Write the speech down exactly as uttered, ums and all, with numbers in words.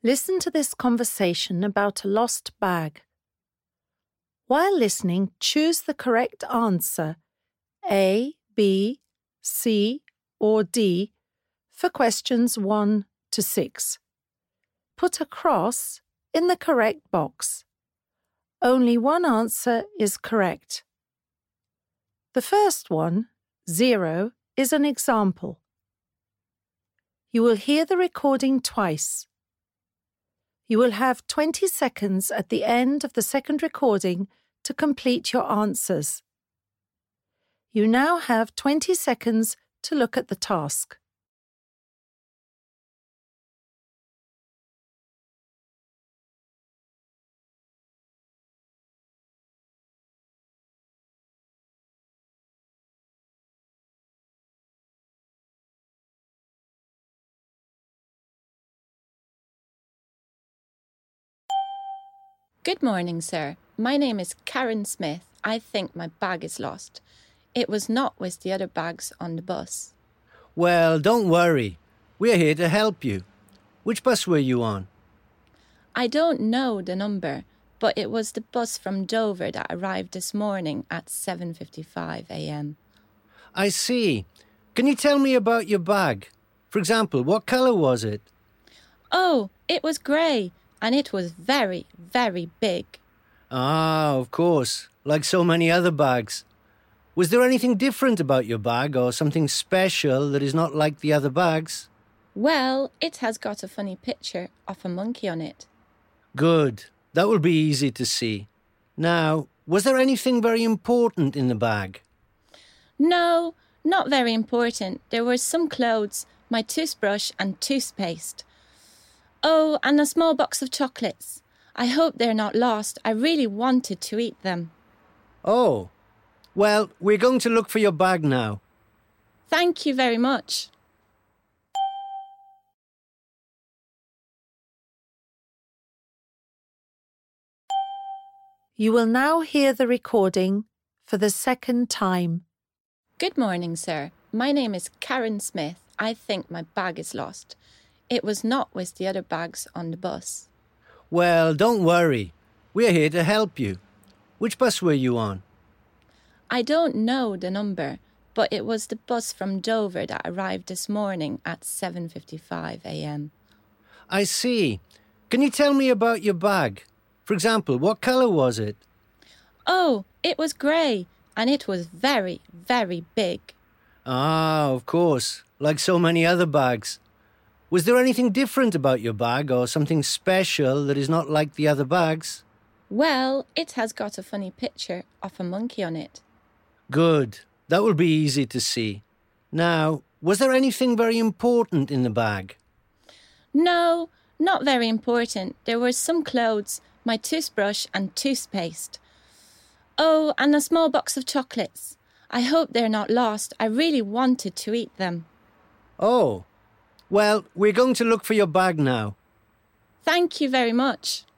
Listen to this conversation about a lost bag. While listening, choose the correct answer, A, B, C, or D, for questions one to six. Put a cross in the correct box. Only one answer is correct. The first one, zero, is an example. You will hear the recording twice. You will have twenty seconds at the end of the second recording to complete your answers. You now have twenty seconds to look at the task. Good morning, sir. My name is Karen Smith. I think my bag is lost. It was not with the other bags on the bus. Well, don't worry. We're here to help you. Which bus were you on? I don't know the number, but it was the bus from Dover that arrived this morning at seven fifty-five a m. I see. Can you tell me about your bag? For example, what colour was it? Oh, it was grey, and it was very, very big. Ah, of course, like so many other bags. Was there anything different about your bag or something special that is not like the other bags? Well, it has got a funny picture of a monkey on it. Good. That will be easy to see. Now, was there anything very important in the bag? No, not very important. There were some clothes, my toothbrush and toothpaste. Oh, and a small box of chocolates. I hope they're not lost. I really wanted to eat them. Oh, well, we're going to look for your bag now. Thank you very much. You will now hear the recording for the second time. Good morning, sir. My name is Karen Smith. I think my bag is lost. It was not with the other bags on the bus. Well, don't worry. We're here to help you. Which bus were you on? I don't know the number, but it was the bus from Dover that arrived this morning at seven fifty-five a m. I see. Can you tell me about your bag? For example, what colour was it? Oh, it was grey, and it was very, very big. Ah, of course, like so many other bags. Was there anything different about your bag or something special that is not like the other bags? Well, it has got a funny picture of a monkey on it. Good. That will be easy to see. Now, was there anything very important in the bag? No, not very important. There were some clothes, my toothbrush and toothpaste. Oh, and a small box of chocolates. I hope they're not lost. I really wanted to eat them. Oh, well, we're going to look for your bag now. Thank you very much.